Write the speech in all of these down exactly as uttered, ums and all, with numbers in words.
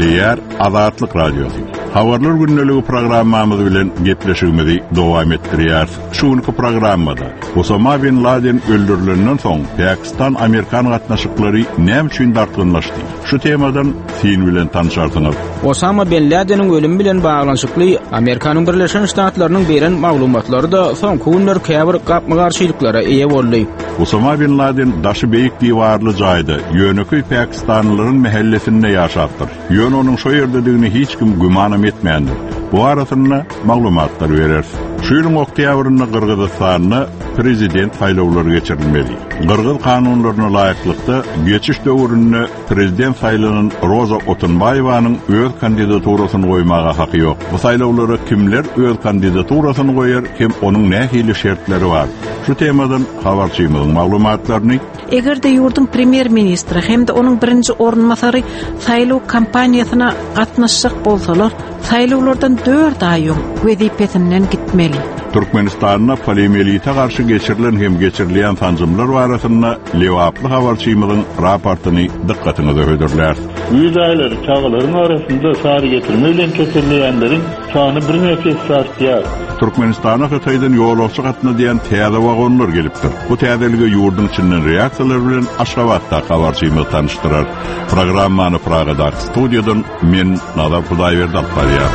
dinleýär Azatlyk Radiosu. Habarlar günneligi programmamyz bilen gepleşigimizi dowam etdirýär. Şuňky programmada Osama bin Laden öldürilenden soň Pakistan Amerikan gatnaşyklary näme üçin dartynlaşdy? Şu temadan fin bilen tanışarsyňyz. Osama bin Laden'in ölümü bilen baglanşykly Amerikanyň Birleşen Ştatlarynyň beren maglumatlary da soňky günler käbir gapma garşylyklara eýe boldy. Osama bin Laden daşy beýik diwarly jaýda ýöneki Pakistanlylaryň mahallesinde ýaşapdyr. Ýön onuň şo ýerdedigini hiç kim gümanam etmeýändir. Bu arasynda maglumatlar berer. Şu ýylyň oktýabrynda Kyrgyzstanyň prezident saýlawlary geçirilmeli. Kyrgyz kanunlaryna laýyklykda geçiş döwründe prezident saýlanan Roza Otunbaýewanyň öz kandidaturasyny goýmaga haky ýok. Bu saýlawlara kimler öz kandidaturasyny goýar, kim onuň nähili şertleri bar? Şu temadan habarçymyň maglumatlaryny Eger de yurdun premier ministri hem de onun birinci ornmasary saýlaw kampaniýasyna gatnaşjak bolsalar, saýlawlardan dört aýyň wezipetinden gitmeli. Türkmenistanyň polemeliýete garşy geçirilen hem geçirilýän tanjymlar barasynda lewaply habarçymyň raportyny dikkatyňize höderler. Yüz aýlary çağalaryň arasynda sary getirme bilen kesilýänleriň sany bir nefes artýar. Türkmenistana Hitaýdan ýolagçy gatna diýen täze wagonlar gelipdir. Bu täzelige ýurdun içinden reaksiýalar bilen Aşgabatda habarçymy tanıştyrar. Programmany Pragada studiýadan men Nazar Hudaýberdi alýar.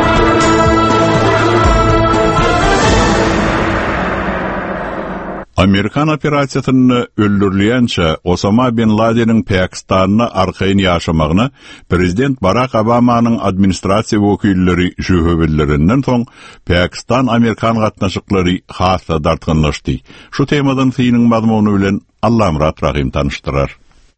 Amerikan operasiýasyny öldürilýänçe Osama bin Laden'in Pakistanyna arkaýyn ýaşamagyny prezident Barack Obamanyň administrasiýa wekilleri şühebellerinden soň Pakistan Amerikan gatnaşyklary hassa dartynlaşdy. Şu temadan fiýiniň mazmuny bilen Allamrat Rahim tanıştyrar.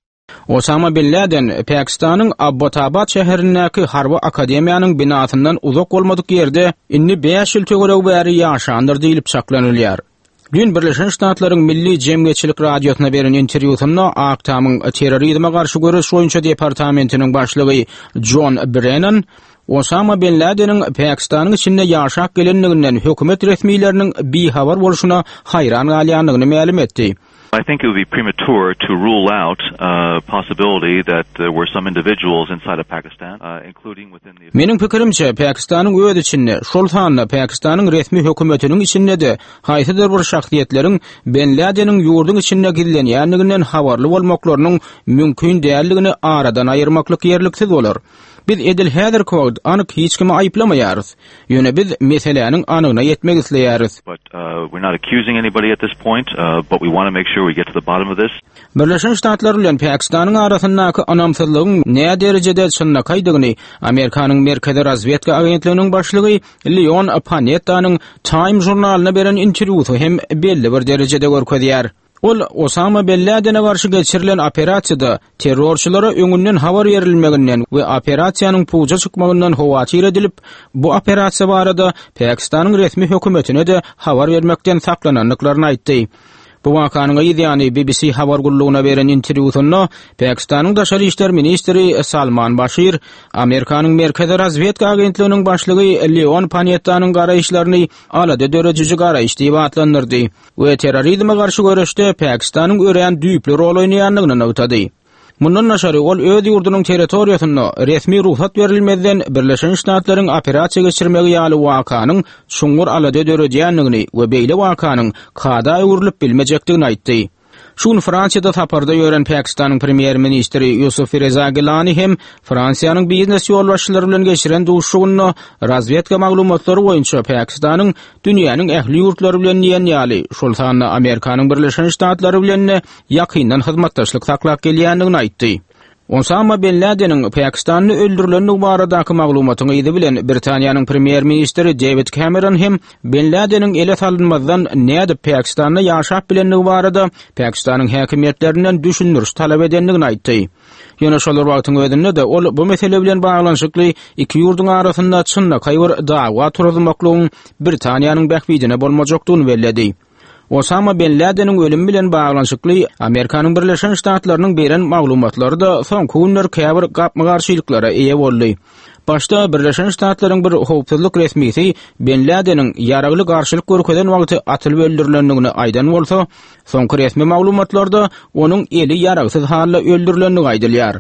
Osama bin Laden Pakistanyň Abbotabad şäherindäki Harby Akademiýanyň binasyndan uzak bolmadyk ýerde inni beş ýyl tögerek bäri ýaşandyr diýilip saklanylýar. Dün Birleşen Ştatlaryň Milli Jemgyýetçilik Radiosuna beren interwýusynda Aktamyň terrorizme garşy görüş boýunça departamentiniň başlygy John Brennan Osama bin Laden'in Pakistanyň içinde ýaşap gelenliginden hökümet resmiýetleriniň bihabar boluşuna haýran galýanlygyny ma'lum etdi. I think it would be premature to rule out a uh, possibility that there were some individuals inside of Pakistan, uh, including within the... Meniň pikirimçe, Pakistanyň öz içinde, şol sanda Pakistanyň resmi hökümetiniň içinde de haýsydyr bir şahsiýetleriň bin Laden'in ýurdun içinde gizlenýänliginden habarly bolmaklarynyň mümkin däldigini aradan aýyrmaklyk ýerliksiz bolar. Biz edil häzir kod anyk hiç kimi aýyplamaýarys. Ýöne biz meseleniň anygyna ýetmek isleýäris. But uh, we're not accusing anybody at this point, uh, but we want to make sure we get to the bottom of this. Birleşen Ştatlar bilen Pakistanyň arasyndaky anamsyzlygyň näme derejede çynnykaýdygyny Amerikanyň Merkezi Razvedka agentliginiň başlygy Leon Panettanyň Time jurnalyna beren interwýusy hem belli bir derejede görkezýär. Ol Osama bin Laden'e garşy geçirilen operasiýada terrorçylara öňünden habar berilmeginden we operasiýanyň puja çykmagyndan howaçyr edilip, bu operasiýa barada Pakistanyň resmi hökümetine de habar bermekden saklananlyklaryny aýtdy. Bu wakanyň ýa-ni B B C habar guruluguna beren interwýusynda Pakistanyň daşary işler ministri Salman Bashir, Amerikanyň Merkezi Razvedka agentliginiň başlygy Leon Panettanyň garaýşlaryny alada dörejici garaýş diýip atlandyrdy we terrorizme garşy görüşde Pakistanyň ören düýpli rol oýnaýanlygyny aýtdy. Mundan naşary ol öz ýurdunyň territoriýasynda resmi ruhsat berilmeden Birleşen Ştatlaryň operasiýa geçirmegi ýaly wakanyň şuňur alada döredýänligini we beýle wakanyň kada urulyp bilmejekdigini aýtdy. Şun Fransiýada saparda ýören Pakistanyň premier ministri Yusuf Reza Gilani hem Fransiýanyň biznes ýolbaşçylary bilen geçiren duşugyny razvedka maglumatlary boýunça Pakistanyň dünýäniň ähli ýurtlary bilen ýen ýaly şol sanda Amerikanyň Birleşen Ştatlary bilen ýakyndan hyzmatdaşlyk saklap gelýändigini aýtdy. Osama bin Laden'in Pakistan'ı öldürülenliği baradaky maglumatyny ýygy bilen Britaniýanyň premier ministri David Cameron hem bin Laden'in ele salynmazdan näde Pakistan'da ýaşap bilenligi barada Pakistanyň häkimetlerinden düşündürüş talap edenligini aýtdy. Ýöne şolar wagtyň özünde de ol bu mesele bilen baglanyşykly iki ýurdun arasynda çynnykaý bir dawa turulmaklygyň Britaniýanyň bähbidine bolmajakdygyny belledi. Osama bin Laden'in ölümü bilen baglanyşykly Amerikanyň Birleşen Ştatlarynyň beren maglumatlary da soňky günler käbir gapma garşylyklara eýe boldy. Başta Birleşen Ştatlaryň bir howpsuzlyk resmisi bin Laden'in ýaragly garşylyk görkezden wagty atylyp öldürilendigini aýdan bolsa, soňky resmi maglumatlarda onuň eli ýaragsyz halda öldürilenligi aýdylýar.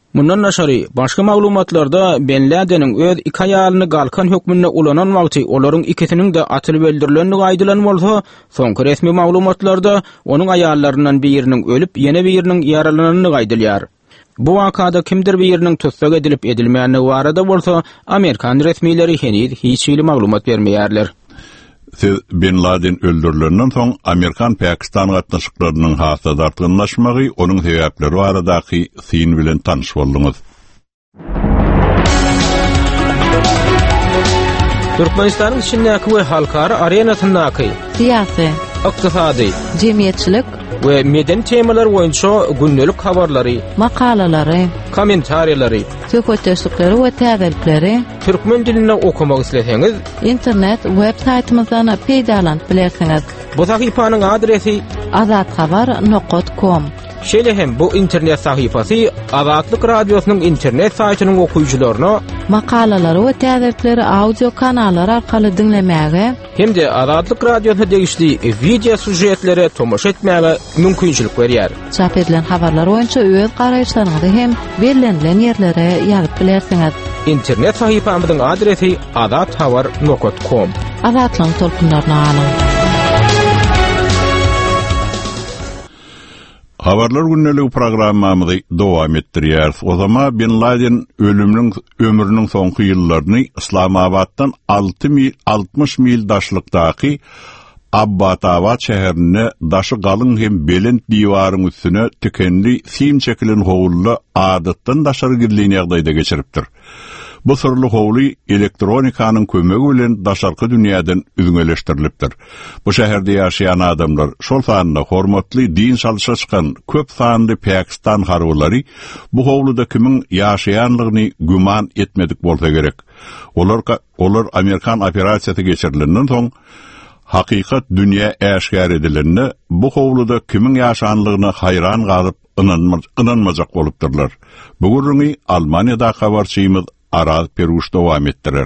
Mundan naşary başga maglumatlarda Ben Laden'in öz iki aýalyny galkan hökmünde ulanan wagty olaryň ikisiniň de atylyp öldürilenligi aýdylan bolsa, soňky resmi maglumatlarda onuň aýallaryndan biriniň ölüp, ýene biriniň ýaralananyny aýdylýar. Bu wakada kimdir biriniň tutsak edilip edilmeýänligi barada bolsa, Amerikan resmileri henüz hiç ýyly maglumat bermeýärler. Siz Bin Laden öldürilenden soň Amerikan Pakistan gatnaşyklarynyň hasada artgynlaşmagy, onuň sebäpleri baradaky syn bilen tanyş boldyňyz. Türkmenistanyň içindäki we halkara arenasyndaky siyasi, ykdysady, jemgyýetçilik we meden temalar boýunça gündelik habarlary, makalalary, kommentariýalary, söhbetleşikleri we täzelikleri türkmen dilinde okumak isleseňiz, internet web saytymyzdan peýdalanyp bilersiňiz. Bu sahypanyň adresi azatxabar nokta com. Şeýle hem bu internet sahypasy Azatlyk radiosynyň internet saýtynyň okuyjylaryna makalalary we täzelikleri audio kanallar arkaly dinlemäge hem de Azatlyk radiosyna degişli video sujetlere tomoş etmäge mümkinçilik berýär. Çap edilen habarlar boýunça öz garaýşlaryňyzy hem berilen ýerlere ýazyp bilersiňiz. İnternet sahypamyzyň adresi azatxabar nokta com. Azatlyň tolkunlaryna alın. Habarlar günneligi programmamyzy dowam etdirýär. O zaman Bin Laden ölümüniň ömrüniň soňky ýyllaryny Islamabaddan altmış mil daşlykdaky Abbotabad şäherine daşy galyň hem belent diwaryň üstüne tükenli sim çekilen howully adatdan daşary girdiğini ýagdaýda geçiripdir. Bu sırlı howly elektronikanyň kömegi bilen daşarky dünýäden üzüňeleşdirilipdir. Bu şäherde ýaşaýan adamlar şol sanyna hormatly din çalyşa çykan köp sanly Pakistan harwlary bu howluda kimin ýaşaýanlygyny güman etmedik bolsa gerek. Olar olar Amerikan operasiýasy geçirilenden soň hakykat dünýä äşgär edilende bu howluda kimin ýaşanlygyna hayran galyp ynanmajak bolupdyrlar. Bu gurrungy Almaniýada habarçymyz Aral Peruş dowam etdirer.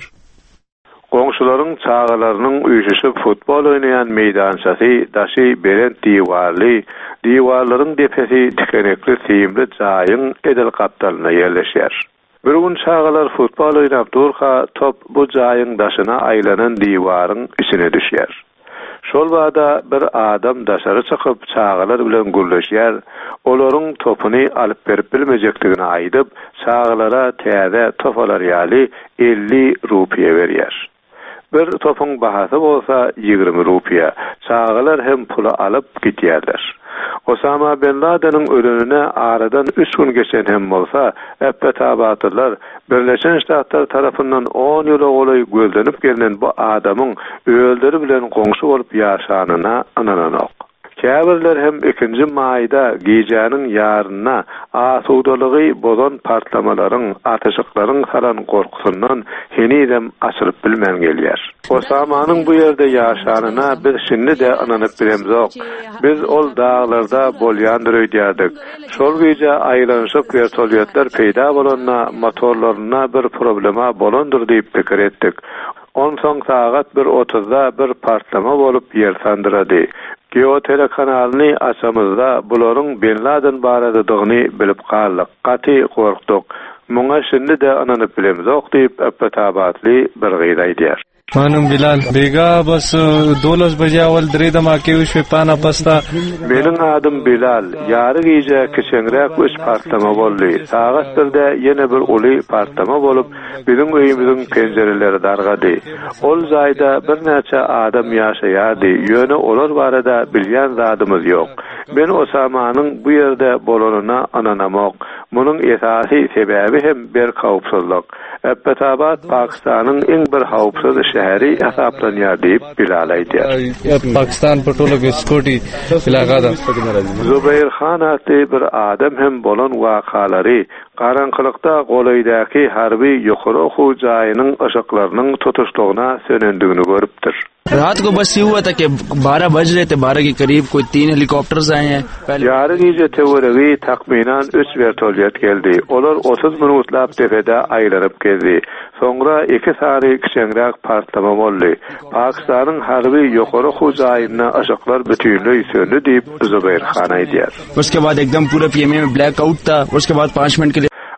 Goňşularyň çağalarynyň üýüşüp futbol oýnaýan meýdançasy daşy berent diwarly, diwarlaryň depesi tikenekli simli jaýyň edil kaptalyna ýerleşýär. Bir gün çağalar futbol oýnap durha top bu jaýyň daşyna aýlanan diwaryň içine düşýär. Şol wada bir adam daşary çykyp çağalar bilen gürleşýär. Olaryň topuny alyp berip bilmejekdigini aýdyp, çağalara täze top alaryýaly elli rupiýe berýär. Bir topuň bahasy bolsa ýygrimi rupiýa. Çağalar hem pula alyp gitýärler. Osama bin Laden'in ölümüne aradan üç gün geçen hem bolsa, Abbotabadlylar Birleşen Ştatlar tarafından on ýyla golay gözlenip gelen bu adamyň öldürü bilen goňşy bolup ýaşanyna ynananok. Käbirler hem ikinji maýda gijanyň ýaryna asudalygy bozan partlamalaryň, atyşyklaryň saran gorkusundan henidem açylyp bilmän gelýär. Osamanyň bu ýerde ýaşanyna bir şinni de ananyp bilemzok. Biz ol dağlarda bolýan dürýärdik. Şol gije aýlanşyp vertolyotlar peýda bolanna motorlaryna bir problema bolandyr diýip pikir etdik. On soň sagat bir otuzda bir partlama bolup ýer sandyrady. Geotelekanalny açamyzda bularyň Bin Laden baradadygyny bilip galdyk. Gaty gorkdyk. Muňa şindi de ananyp bilemzok diýip Abbotabadly bir gyýda aýdýar. Manum Bilal bega bas dolas baje awal dredama ke üç pana pasta. Meniň adym Bilal. Ýary gije kiçenrek üç partlama boldy. Sagat birde ýene bir uly partlama bolup biziň öýümüziň penjereleri dargady. Ol jaýda bir näçe adam ýaşaýardy. Ýöne olar barada bilýän zadymyz ýok. Ben Osamanyň bu ýerde bolanyna ananamok. Munyň esasy sebäbi hem bir hawpsuzlyk. Abbotabad Pakistanyň iň bir hawpsuz şäheri hesaplanýar diýip Bilal aýdýar. Pakistan patolog skoti ilagada. Zubayr Khan atly bir adam hem bolan wakalary garanqylykda golaýdaky harby ýokary oku jaýynyň aşaklarynyň tutuşlygyna sönendigini görüpdir. रात को बस ये हुआ था कि बारह बज रहे थे, बारह के करीब कोई तीन हेलीकॉप्टर्स आए हैं. Yarı gece teoriyi takminan üç vertolyot geldi. Olar otuz minutlap tepede aýlanyp geldi. Soňra iki sary kiçenrek partlama boldy. Pakistan'ın harby ýokary hujaýyna aşaklar bütünlüği söndü diýip Zubayr Khan aýdýar. उसके बाद एकदम पूरा पीएमए में ब्लैक आउट था. उसके बाद पाँच मिनट के लिए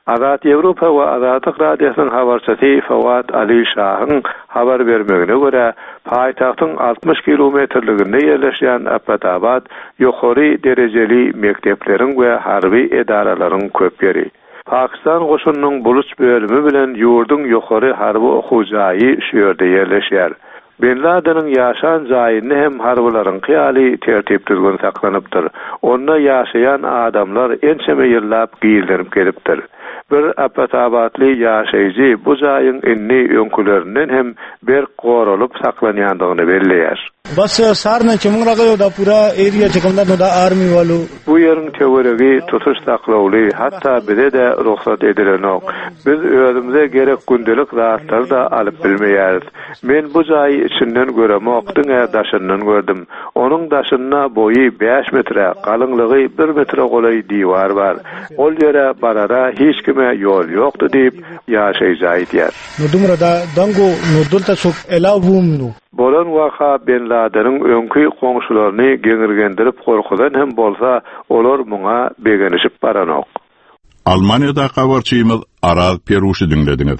Azat Avrupa we Azatlyk Radiosynyň habarçysy Fawat Ali Şahyň habar bermegine görä, paýtagtyň altmış kilometrliginde ýerleşýän Abbotabad ýokary derejeli mektepleriň we harby edaralaryň köp ýeri. Pakistan goşunynyň buluç bölümi bilen ýurdun ýokary harby okuwjagy şu ýerde ýerleşýär. Bin Laden'in yaşan jaýyny hem harbylaryň kyýaly tertip düzgün saklanypdyr. Onda ýaşaýan adamlar ençeme ýyllap giýildirip gelipdir. Bir Abbotabadly ýaşaýjy bu jaýyň enni öňkülerinden hem bir goralyp saklanýandygyny belleýär. बस सारना चमंगरा गयो दा पूरा एरिया चकमदा दा आर्मी वालो bu ýeriň teoregi tutuş saklawly, hatda bize de ruhsat edilenok. Biz özümize gerek gündelik rahatlar da alyp bilmeýäris. Men bu jaýy içinden göremokdyň daşyndan gördüm. Onuň daşyna boyu beş metre, galynlygy bir metre golay diýwar bar. Ol ýere barara hiç kime ýol ýokdy diýip ýaşaýjy diýär. Nudumra da dango nudulta sok elawumnu. Bolan waka Bin Laden'in öňkü goňşularyny geňirgendirip gorkudan hem bolsa olar muňa begenişip baranok. Almanya'da habarçymyz Araz Peruşy dinlediňiz.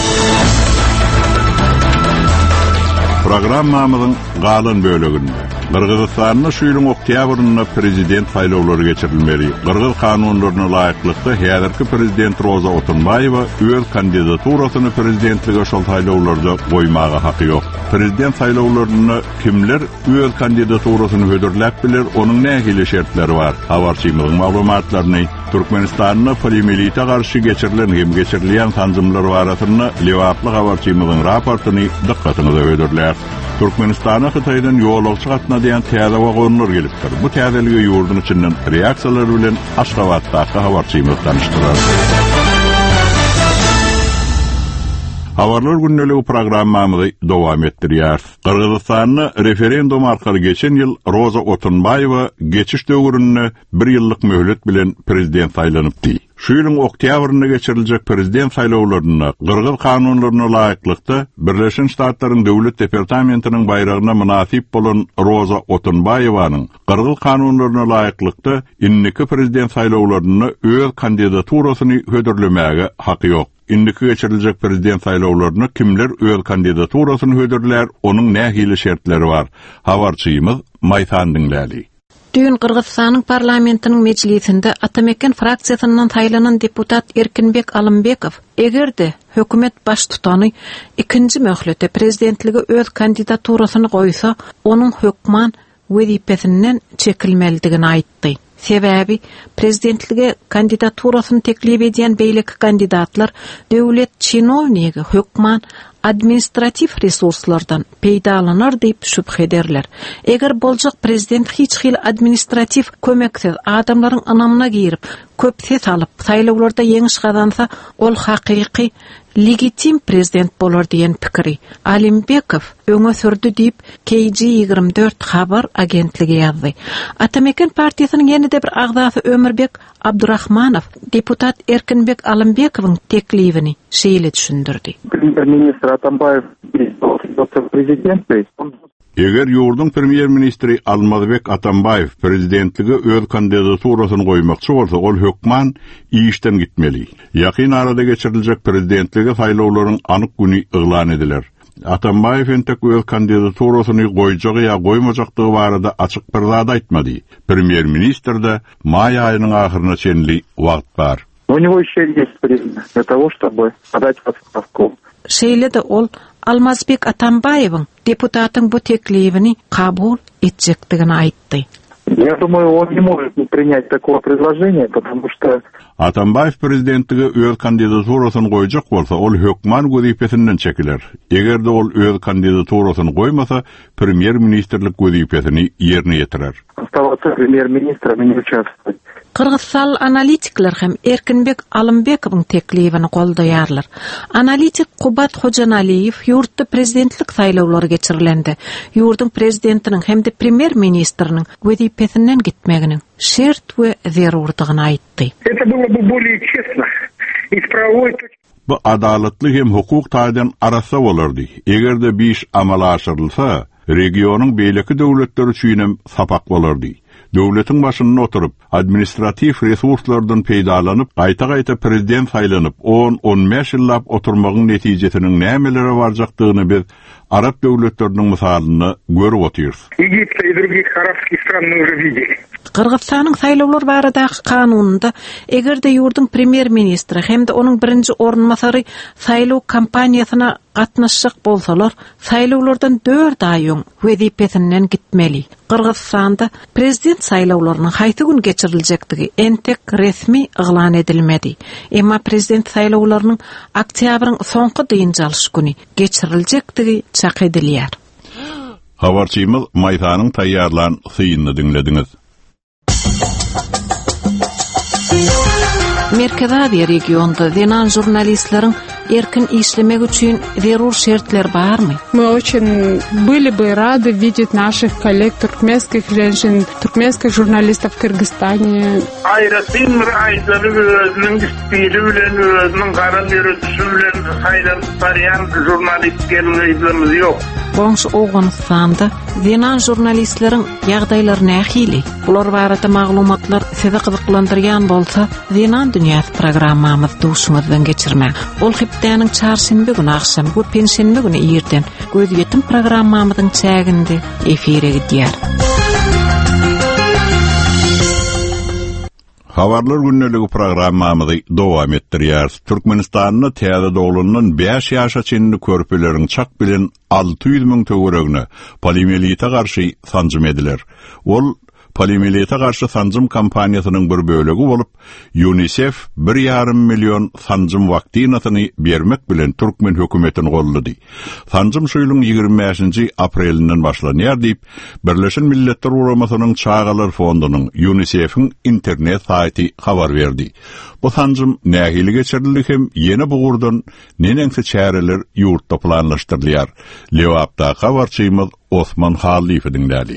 Programmamyzyň galan böleginde Qırgızstanyň şu ýylyň oktýabryna prezident saýlawlary geçirilmeli. Qırgız kanunlaryna laýyklykda häzirki prezident Roza Otunbayewa öz kandidaturasyny prezidentlige şol saýlawlarda goýmaga haky ýok. Prezident saýlawlaryna kimler öz kandidaturasyny hödürläp biler, onuň nähili şertleri bar. Habarçymyzyň maglumatlaryny Türkmenistanyň polimelite garşy geçirilen hem geçirilýän tanzymlar baratyna Lewaply habarçymyzyň raportyny dikkatyňize öýdürler. Türkmenistana Hytaýdan ýolagçy gatna diýen täze wagonlar gelipdir. Bu täzeligi ýurdun içinden reaksiýalar bilen Aşgabatdaky habarçymyz tanışdyrar. Habarlar günneligi programmamyzy dowam etdirýär. Qırgızstanyň referendum arkaly geçen ýyl Roza Otunbayewa geçiş döwründe bir ýyllyk möhlet bilen prezident saýlanypdy. Şu ýylyň oktýabryna geçiriljek prezident saýlawlaryna Qırgız kanunlaryna laýyklykda Birleşen Ştatlaryň Döwlet Departamentiniň bayragyna münasip bolan Roza Otunbayewanyň Qırgız kanunlaryna laýyklykda inniki prezident saýlawlaryna öz kandidaturasyny hödürlemäge haky ýok. Indiki geçiriljek prezident saýlawlaryna kimler öz kandidaturasyny hödürler, onuň nähili şertleri bar. Habarçymyz Maýsan dinläli. Dün Qırgızstanyň parlamentiniň meclisinde Atameken fraksiýasyndan saýlanan deputat Erkinbek Alymbekov egerde hökümet baş tutany ikinji möhlete prezidentligi öz kandidaturasyny goýsa, onuň hökman wezipesinden çekilmelidigini aýtdy. Sebäbi prezidentlige kandidaturasyny teklip edýän beýleki kandidatlar döwlet çinovnigi, hökman administrativ resurslardan peýdalanar diýip şüphe ederler. Eger boljak prezident hiç hil administrativ kömeksiz adamlaryň anamına girip köp ses alyp saýlawlarda ýeňiş gazansa, ol hakyky legitim prezident bolar diýen pikiri Alymbekov öňe sürdi diýip K G ýygrimi dört habar agentligi ýazdy. Atameken partiýasynyň ýene-de bir agzasy Ömürbek Abdurrahmanow deputat Erkinbek Alymbekowyň teklibini şeýle düşündirdi. Ministr Atambayev prezident Eger ýurdun premier ministri Almazbek Atambayev prezidentligi öz kandidaturasyny goýmakçy bolsa, ol hökman işden gitmeli. Ýakyn arada geçiriljek prezidentligi saýlawlaryň anyk güni yglan ediler. Atambayev entek öz kandidaturasyny goýjak ýa goýmajakdygy barada açyk bir zat aýtmady. Premier ministr de may aýynyň ahyryna çenli wagt bar. У него ещё есть время для того, чтобы подать в отставку. Şeýle de ol Almazbek Atambayewyň deputatyň bu teklibini kabul etjekdigini aýtdy. Я думаю, он не может не принять такого предложения, потому что Atambayev prezidentligi öz kandidaturasyny goýjak bolsa, ol hökman wezipesinden çekiler. Egerde ol öz kandidaturasyny goýmasa, premier ministrlik wezipesini ýerine ýetirer. Оставаться премьер-министром и не участвовать. Qırgızsal analitikler hem Erkinbek Alymbekowyň teklibini goldaýarlar. Analitik Kubat Hojanaliyew ýurtda prezidentlik saýlawlary geçirilendi. Ýurdun prezidentiniň hem de premier ministriniň wezipesinden gitmeginiň şert we zerurdygyny aýtdy. Это было бы более честно и с правовой точки. Bu adalatly hem hukuk taýdan arasa bolardy. Egerde bir iş amala aşyrylsa, regionyň beýleki döwletleri üçin sapak bolardy. döwletin başynda oturup administrativ resurslardan peýdalanyp gaýta-gaýta prezident saýlanyp on on beş ýyllap oturmagyň netijesiniň nämelere barjakdygyny biz Arap döwletleriniň misalyny görüp oturýarys. Египта и других арабских стран мы уже видели. Kırgızstanyň saýlawlar baradaky kanununda egerde ýurdun premier-ministri hemde onuň birinji ornmasary saýlaw kampaniýasyna gatnaşjak bolsalar, saýlawlardan dört ay öň wezipesinden gitmeli. Kırgızstanda prezident saýlawlarynyň haýsy gün geçiriljekdigi entek resmi yglan edilmedi. Emma prezident saýlawlarynyň oktýabryň soňky dynjalyş güni geçiriljekdigi çak edilýär. Habarçymyz Maýtanyň taýýarlan syýyny dinlediňiz. Merkez Aziýa regionda denan jurnalistleriň erkin işlemek üçin zerur şertler barmy? Мы очень были бы рады видеть наших коллег туркменских женщин, туркменских журналистов в Кыргызстане. Ayrasın rayları özünün istili bilen, özünün karar yürütüsü bilen saylanıp tarayan jurnalistlerimiz yok. Goňşy Awganystanda denan jurnalistleriň ýagdaýlary nähili? Bular barada maglumatlar sizi gyzyklandyrýan bolsa, denan dünýäsi programmamyz duşuňyzdan geçirmek. Ol hepdeniň çarşembe güni akşam, bu penşenbe güni ýerden göz ýetim programmamyzyň çäginde efire gidýär. Habarlar günneligi programmamyzy dowam etdirýär. Türkmenistanyň täze doglunyň beş ýaşa çenli körpeleriň çak bilen alty ýüz miň töweregine poliomielite garşy sanjym ediler. Ol poliomielite garşy sanjym kampaniýasynyň bir bölegi bolup, UNICEF bir ýarym million sanjym waktinasyny bermek bilen Türkmen hökümetini gollady. Sanjym şu ýylyň ýygrimi beşinji aprelinden başlanýar diýip, Birleşen Milletler Guramasynyň Çağalar Fondunyň UNICEF'iň internet saýty habar berdi. Bu sanjym nähili geçirildi hem ýene bu gurdan neneňse çäreler ýurtda planlaşdyrylýar. Lewapda habarçymyz Osman Halife dinlädi.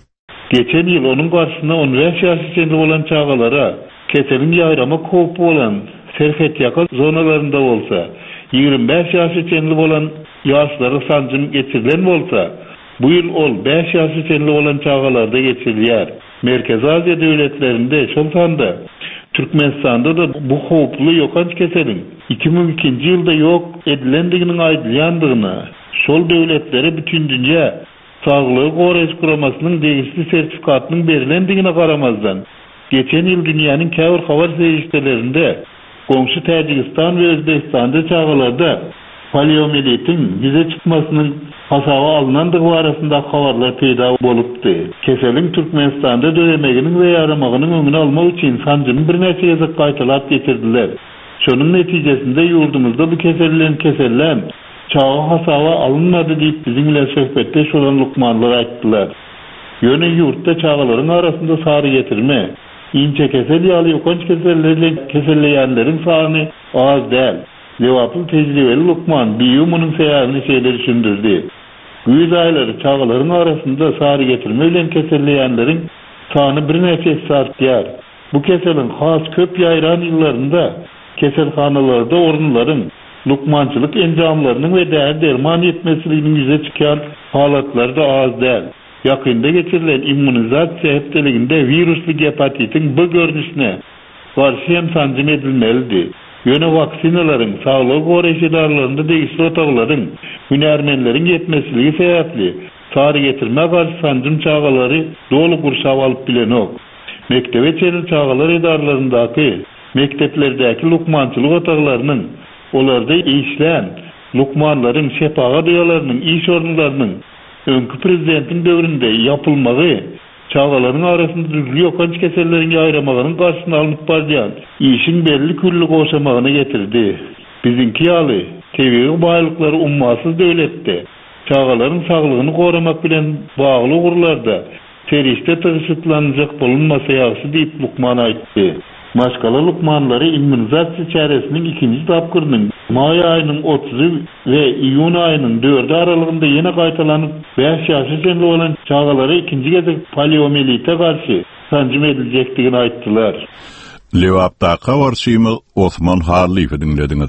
Geçen yıl onun karşısında on beş ýaşy olan çağalara keselin ýaýrama köp bolan serhet ýaka zonalarında bolsa, ýygrimi beş ýaşy bolan ýaşlary sanjym geçirilen bolsa, bu ýyl ol beş ýaşy olan çağalarda geçirilýär. Merkez Aziýa döwletlerinde şol sanda Türkmenistanda da bu hoply ýokanç keselin iki ming ikinji ýylda ýok edilendiginiň aýdylýandygyna, şol döwletleri bütün dünýä Sağlığı Goreç Kuramasının degişli sertifikatynyň berilendigine garamazdan, geçen yıl dünýäniň käbir habar seyircilerinde, goňşy Täjikistan we Özbekistanda çağalarda poliomielitin bize çıkmasynyň hasaba alınandygy arasynda habarlar peýda bolupdy. Keselin Türkmenistanda döwemeginiň we ýaramagynyň öňüni almak üçin sanjymy bir neçe ýyl gaýtalap getirdiler. Şonuň netijesinde ýurdumyzda bu kesellerin kesellen çağı hasaba alınmadı deyip bizimle söhbette şolan lukmanlar aýtdylar. Ýöne ýurtda çağalaryň arasynda sary getirme, inçe kesel ýaly ýokanç kesellerle keselleýänleriň sany az däl. Lewaply tejribeli lukman biýumynyň seýaryny şeýle düşündirdi. Güýz aýlary çağalaryň arasynda sary getirme bilen keselleýänleriň sany bir neçe artýar. Bu keselin has köp ýaýran ýyllarynda keselhanalarda orunlaryň lukmançylyk enjamlarynyň we däl derman ýetmezliginiň ýüze çykan halatlarda az däl. Ýakynda geçirilen immunizasiýa hepdeliginde virusly hepatitiň bu görnüşine garşy hem sanjym edilmeli. Ýöne vaksinalaryň sağlyk goreşdarlarynda degişli otaglaryň hünärmenleriň ýetmezligi sebäpli sary getirme garşy sanjym çağalary dolu gurşap alyp bilenok. Mektebe çenli çağalar edarlaryndaky mekteplerdäki lukmançylyk otaglarynyň olarda işlän lukmanlaryň şepaga diýalarynyň iş orunlarynyň öňkü prezidentin döwründe ýapylmagy çağalaryň arasynda ýokanç keselleriň ýaýramagynyň garşyny alyp barýan işin belli külli goşamagyny getirdi. Bizinki ýaly tebiği baýlyklary ummasyz döwletde çağalaryň saglygyny goramak bilen bagly gurlarda serişde tygyşyklanjak bolunmasa ýaxşy diýip lukman aýtdy. Maşgala lukmanlary immunizasiýa çäresiniň ikinji tapgyrynyň may aýynyň otuzy we iýun aýynyň dördi aralygynda ýene gaýtalanyp beş ýaşy çenli bolan çağalary ikinji gezek poliomielite garşy sanjym ediljekdigini aýtdylar. Lewapda habarçymyz Osman Halife dinlediňiz.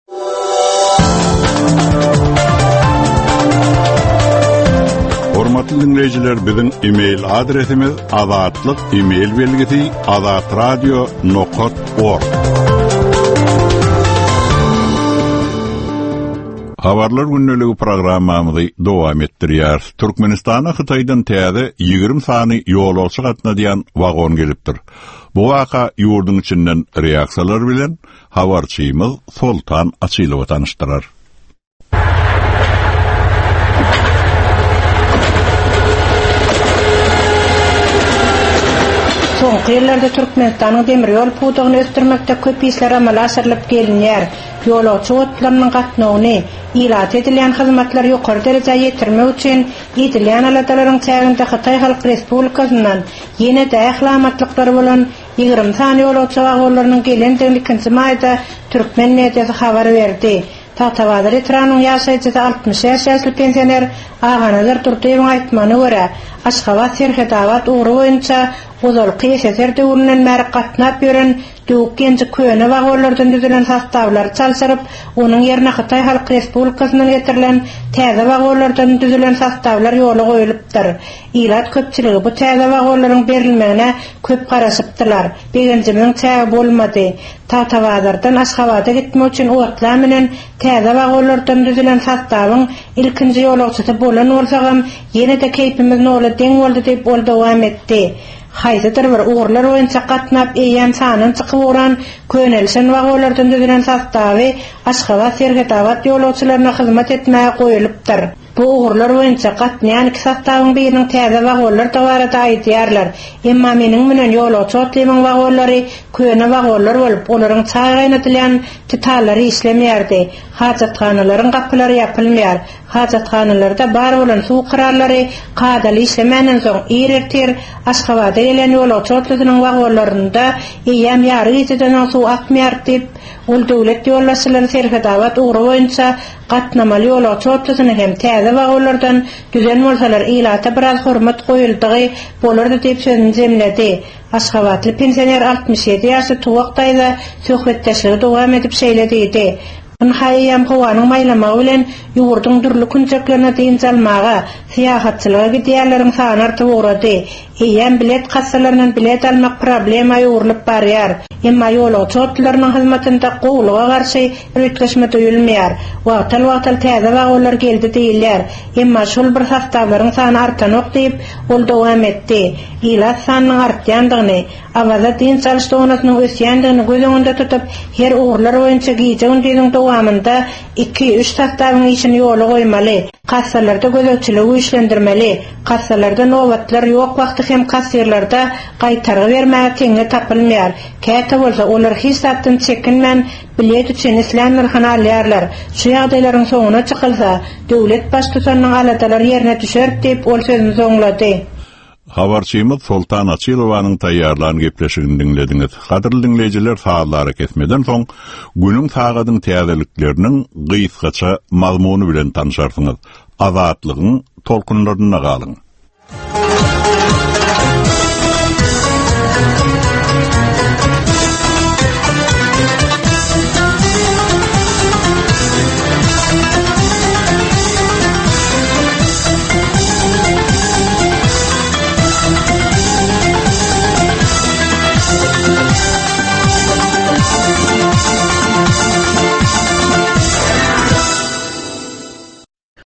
Hormatly Hormatly dinleyijiler, bizim e-mail adresimiz azatlyk e-mail belgisi azatradio nokta org. Habarlar günneligi programmamyzy dowam etdirýär. Türkmenistana Hytaýdan täze ýygrimi sany ýolagçy gatnaýan wagon gelipdir. Bu waka ýurdun içinden reaksiýalar bilen habarçymyz Sultan Açylow tanışdyrar. Soňky ýyllarda Türkmenistanyň demir ýol pudugyny ösdürmekde köp işler amala aşyrylyp gelinýär. Ýolagçy otlarynyň gatnawyny ilat edilen hyzmatlar ýokary derejäge ýetirmek üçin edilen alatalaryň çäginde Hytaý Halk Respublikasynyň ýene de ählamatlyklary bolan ýygrimi sany ýolagçy wagonlarynyň gelendigini ikinji maýda Türkmen mediasy habar berdi. Tatavadır etranyň ýaşaýjy altmış ýaşly pensioner Aganazyr Turdiýewiň aýtmany görä, Aşgabat Serhedawat uğru boýunça Ozal Qeýseser döwründen bäri gatnap ýören döwük genji köne wagonlardan düzülen sastawlar çalşyryp, onuň ýerine Hytaý Halk Respublikasynyň getirilen täze wagonlardan düzülen sastawlar ýola goýulypdyr. Ilat köpçiligi bu täze wagonlaryň berilmegine köp garaşypdylar. Begenjimiň çägi bolmady. Tatavadyrdan Aşgabata gitmek üçin otlar menen täze wagonlardan düzülen sastawyň ilkinji ýolagçysy bolan bolsagam ýene de keýpimiz nola deň boldy diýip ol dowam etdi. Haysadır bir uğurlar boyunca qatnap eýän sanyň çykyp uran könelsen wagonlardan düzülen sastawy Aşgabat Serhedawat ýolagçylaryna hyzmat etmäge goýulypdyr. Bu uğurlar boyunca qatnaýan iki sastawyň biriniň täze wagonlar tawarata aýdýarlar. Emma meniň menen ýolagçy otlaryň wagonlary köne wagonlar bolup, olaryň çaýnatylan detalary işlemýärdi. Hajatkhanalaryň gapylary ýapylmýar. Hajatkanalarda bar bolan suw kırarlary qadaly işlemenden soň ýertir Aşgabata gelen ýolagçy otlarynyň wagonlarynda eýäm ýary ýeteden suw akmýar diýip, ol döwlet ýollaşçylary Serhedawat uğru boýunça gatnamaly ýolagçy otlaryny hem täze wagonlardan düzen bolsalar ilata biraz hormat goýuldygy bolardy diýip sözüni jemledi. Aşgabatly pensioner altmış ýedi ýaşly tuwakdaýda söhbetdeşligi dowam edip şeýledi. Haýam howanyň maýlamagy bilen ýurdun durly künçeklerine diýin salmaga, syýahatçylyga gidýärleriň sany artyp urady. Eýän bilet kassalarynyň bilet almak problema ýurulup barýar. Emma ýolagçy otlarynyň hyzmatynda gowluga garşy öýtgeşme duýulmaýar. Wagtal wagtal täze wagonlar geldi diýilýär. Emma şol bir sastawlaryň sany artanok diýip ol dowam etdi. Ilat sanynyň artýandygyny, awaza diýin çalyşdygynyň ösýändigini göz öňünde tutup, her uğurlar boýunça giýjegin diýdiň dowamynda iki üç sastawyň işini ýola goýmaly. Kassalarda gözetçiligi işlendirmeli. Kassalarda nowatlar ýok wagty hem kassirlarda gaýtargy bermäge teňe tapylmaýar. Käte bolsa olar hisapdan çekinmän bilet üçin islam narhyny alýarlar. Şu ýagdaýlaryň soňuna çykylsa, döwlet baş tutanyň alatalary ýerine düşer diýip ol sözüni soňlady. Habarçymyz Sultan Açylowanyň taýýarlanan gepleşigini dinlediňiz. Hadirli dinleyijiler, sahatlary kesmeden soň günüň sagadyň täzelikleriniň gysgaça mazmuny bilen tanışarsyňyz. Azatlygyň tolkunlaryna galyň.